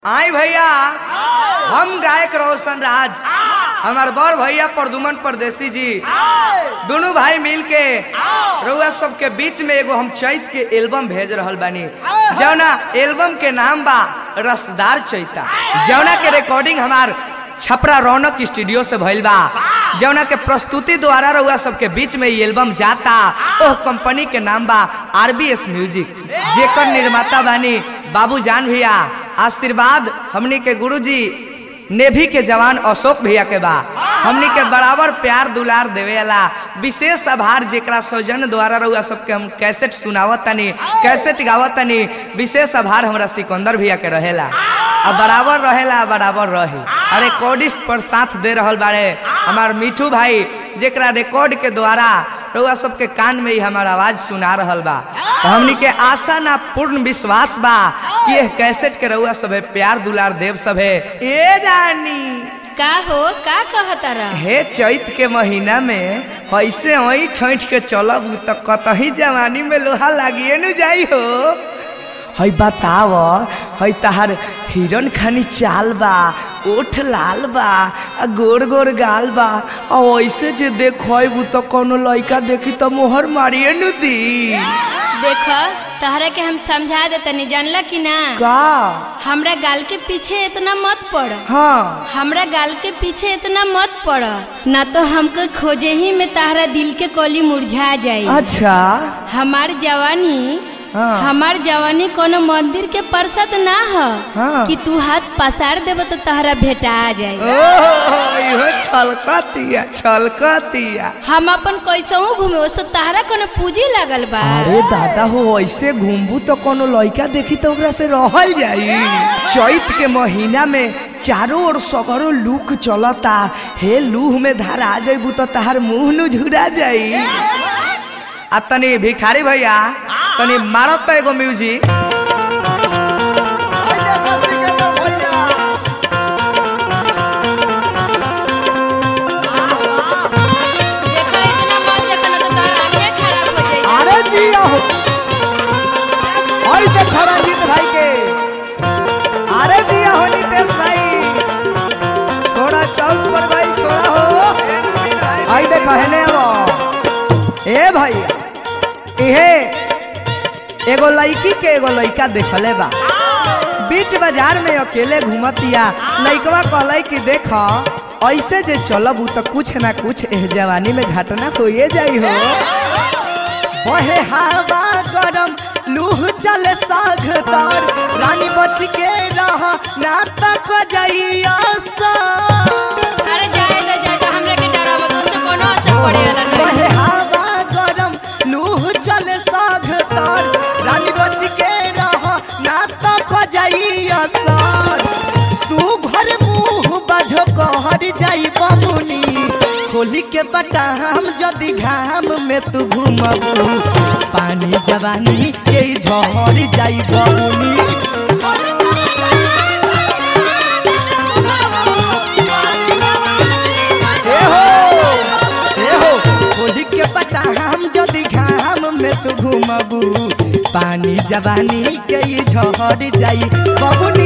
आई भैया हम गायक रोशन राज हमार बड़ भैया प्रदुमन परदेसी जी दोनों भाई मिल के रउआ सबके बीच में एगो हम चैत के एल्बम भेज रहल बानी जौना एल्बम के नाम बा रसदार चैता जौना के रिकॉर्डिंग हमार छपरा रौनक स्टूडियो से भइल बा जौना के प्रस्तुति द्वारा रउआ सबके बीच में ये एल्बम जाता ओह कंपनी के नाम बा RBS म्यूजिक जेकर निर्माता बानी बाबू जान भैया आशीर्वाद हमनी के गुरुजी नेभी के जवान अशोक भैया के बा हमनी के बराबर प्यार दुलार देवे वाला विशेष आभार जेकरा सौजन्य द्वारा रउआ सबके हम कैसेट सुनावत तनी कैसेट गावत तनी विशेष आभार हमरा सिकंदर भैया के रहेला अब बराबर रहेला बराबर रही अरे रिकॉर्डिस्ट पर साथ दे रहल बारे हमार मिठू भाई जेकरा रिकॉर्ड के द्वारा रउआ सबके कान में ही हमार आवाज सुना रहल बा तो हमनी के आशा ना पूर्ण विश्वास बा कि यह कैसेट के रउआ सबे प्यार दुलार देव सबे ए रानी का हो का कहता रह हे चैत के महीना में ऐसे वही ठैठ के चलब तो कतही जवानी में लोहा लागिए न जाई हो हई बताव हई तहार हिरन खानी चाल बा ओठ लाल बा गोर गोर गाल बा और ऐसे जे देखबू तो कोनो लड़का देखी तो मोहर मारिए न दी देख तहरा के हम समझा देतनी जानला कि ना का हमरा गाल के पीछे इतना मत पड़ हाँ हमरा गाल के पीछे इतना मत पड़ ना तो हमको खोजे ही में तहरा दिल के कली मुरझा जाई अच्छा हमार जवानी हाँ। हमार जवानी कोनो मंदिर के प्रसाद ना हो हाँ। कि तू हाथ पसार देब तो तहरा भेटा जाए इहो छलकतिया हम अपन कैसहू घूमे ओसे तहरा कोनो पूंजी लागल बा अरे दादा हो ऐसे घूमबू तो कोनो लड़का देखी तो ओकरा से रहल जाई चैत के महीना में चारों ओर सगरो लूक चलता हे लूह में धारा जाइबू तो तहार मुंह नु झुरा जाई आ तनी भिखारी भैया तनी मारत तो एगो म्यूजिक अरे जी हो भाई तो खड़ा जीत भाई के अरे जी हो नितेश भाई थोड़ा चौक पर भाई छोड़ा हो भाई देखा है ने अब ए भाई इहे एगो लड़की के एगो लड़का देखले बा बीच बाजार में अकेले घूमतिया लड़कवा कहले कि देख ऐसे जे चलब तो कुछ ना कुछ एह जवानी में घटना होइए जाई हो बहे हवा गरम लूह चले सागदार रानी बच के रहा ना तक जाइया सा अरे जाए तो हमरा के डरावो तो से कोनो असर पड़े वाला नहीं बहे हवा गरम लूह चले सागदार रानी बच के रहा ना तक जाइया सा सुघर मुंह बाझो कहर जाई बमुनी खोली के बटाम जदि घाम में तू घूमबू पानी जवानी के झड़ जाई बमुनी खोली के बटाम जदि घाम में तू घूमबू पानी जवानी के झड़ जाई बमुनी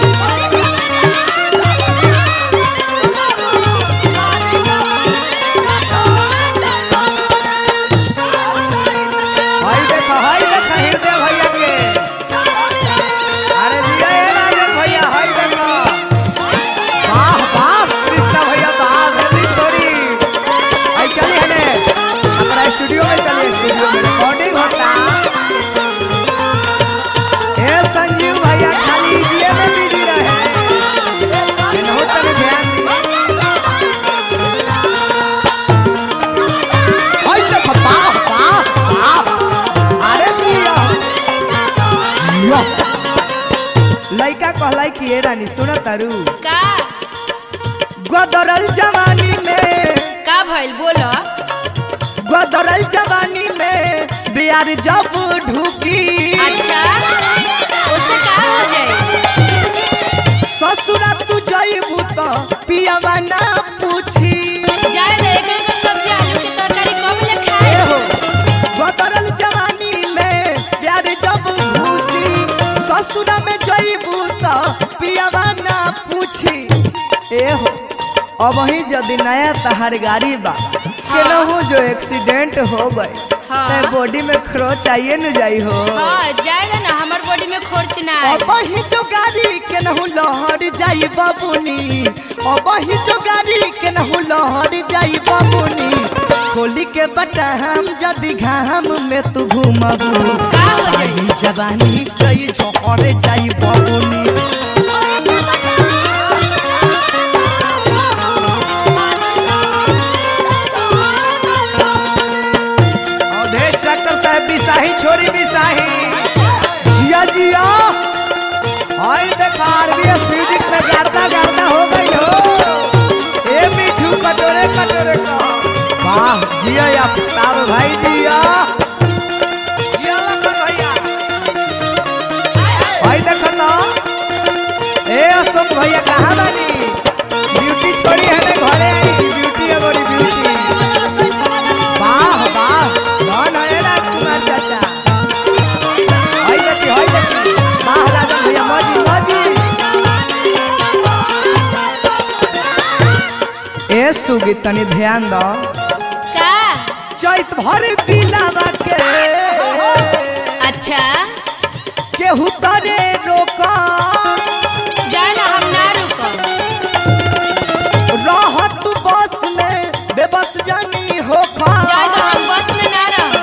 स्टूडियो में चलिए स्टूडियो में रिकॉर्डिंग होता ए संजीव भैया खाली ये में बिजी रहे बहुत तने ध्यान दी ओए देखो वाह अरे दिया लड़का कहलाई कि ए रानी सुन तारू का गदरल जवानी में का भइल बोलो गदरल जवानी में बियार जब ढुकी अच्छा उससे का हो जाए ससुरा तू जाइबू तो पियावा ना पूछी जाए दे एक सब्जी आलू की तरकारी कब ले खाए हो गदरल जवानी में बियार जब घुसी ससुरा में जाइबू तो पियावा ए हो अब ही यदि नया तहार गाड़ी बा केनहू जो एक्सीडेंट हो गए हाँ। ते बॉडी में खरोच आइए न जाई हो। हाँ जाएगा ना, हमार बॉडी में खर्च ना आए। अब ही जो गाड़ी केनहू लहर जाई बाबूनी, अब ही जो गाड़ी केनहू लहर जाई बाबूनी, खोली के बटा हम जदि घाम में तू घूमबू का हो जाई? जवानी कई झोरे जाई बाबूनी। बिसाही छोरी बिसाही जिया जिया हाय देखा आरबीएस म्यूजिक में गाता गाता हो गई हो। ए मिठू कटोरे कटोरे का वाह जिया या तारो भाई जिया जिया लखन भैया भाई देखो ना ए अशोक भैया कहाँ बानी ब्यूटी छोड़ी है ना घरे आई ब्यूटी है बड़ी ब्यूटी वाह वाह कौन है ना कुमार चाचा हाय देखी वाह राजा भैया मौजी मौजी ए सुगी तनी ध्यान दो का चैत भर दिलावा के अच्छा केहू तरे रोका जाए ना, हम ना रुको। रहत तू बस में बेबस जानी हो खा जाए तो हम बस में ना रहो।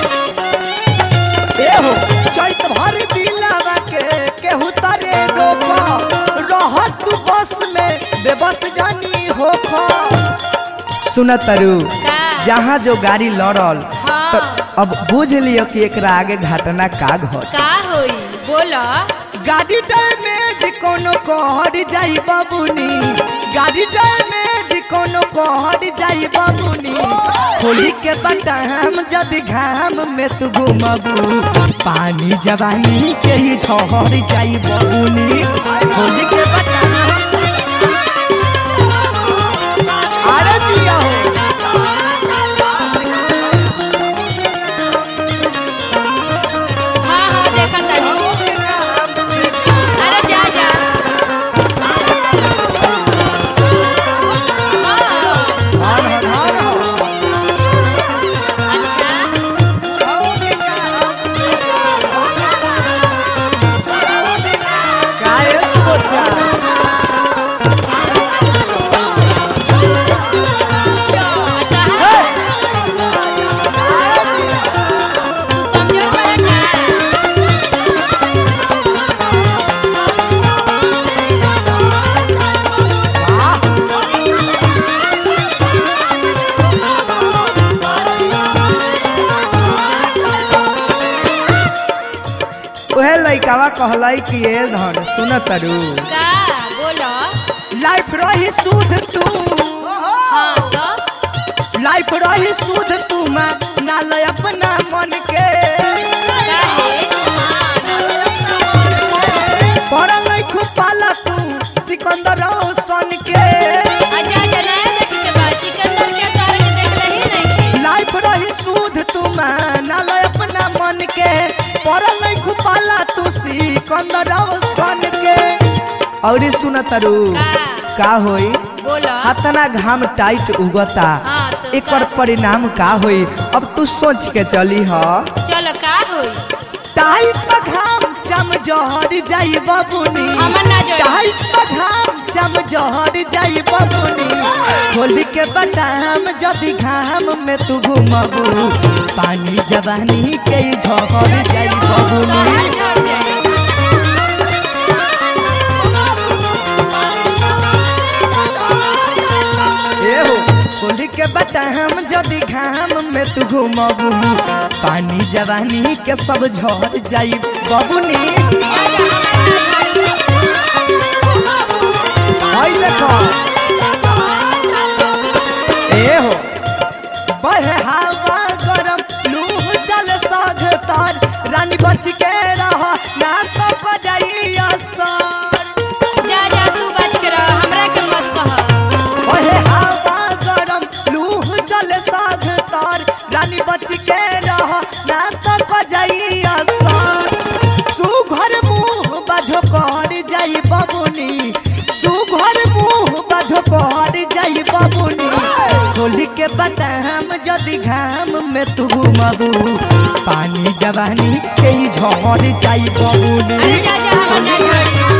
ए हो चैत भर दिलावा के केहू तरे रोका रहत तू बस में बेबस जानी हो खा। सुन तरु का जहाँ जो गाड़ी लड़ल हाँ। तो अब बुझ लियो कि एकरा आगे घटना का घट का होई बोलो। गाड़ी डैमेज कोनो कहर जाई बाबूनी, गाड़ी डैमेज कोनो कहर जाई बाबूनी, खोली के बटाम जदि घाम में तू घूमबू पानी जवानी के ही झहर जाई बाबूनी, खोली के बटाम अरे दिया हो हाँ हाँ देखा तनी। अरे जा जा अच्छा तू कमजोर पड़ा का? वह लइकावा कहलाई कि ए धन सुन तरु का बोलो। लाइफ रही शुद्ध तू हाँ तो लाइफ रही शुद्ध तू ना ले अपना मन के काहे? पढ़ल नहीं खूब पाला तू सिकंदर सन के अच्छा जनाया देखे के बाद सिकंदर के तोहरे के देखले ही नहीं खे। लाइफ रही शुद्ध तू ना ले अपना मन के पढ़ल नहीं खूब पाला तू सिकंदर सन के। और सुन तरु का होई बोलो। हतना घाम टाइट उगता हाँ, तो एकर का? परिणाम का होई अब तू सोच के चली ह चलो का होई? टाइट में घाम चम जहर जाई बाबूनी, हमर ना जड़ी। टाइट में घाम चम जहर जाई बाबूनी, खोली के बटाम जदि घाम में तू घूमबू पानी जवानी के झहर जाई बाबूनी। तोहर झड़ जाए। ए हो खोली के बटाम जदि घाम में तू घूमबू पानी जवानी के सब झड़ जाई बाबूनी। जा जा हमर ना झड़ी। हाय देखो ए हो बहे हवा गरम लूह चल साध तार रानी बच के रह ना तो बजाई असर। जा जा तू बच के रह, हमरा के मत कह। बहे हवा गरम लूह चल साध तार रानी बच के रह ना तो बजाई असर। सुघर मुंह बाझो कर जाई बाबूनी, सुघर मुंह बाझो के बताम जदि घाम में तू घूमबू पानी जवानी के झड़ जाई बबुनी अरे जा जा हमर ना झड़ी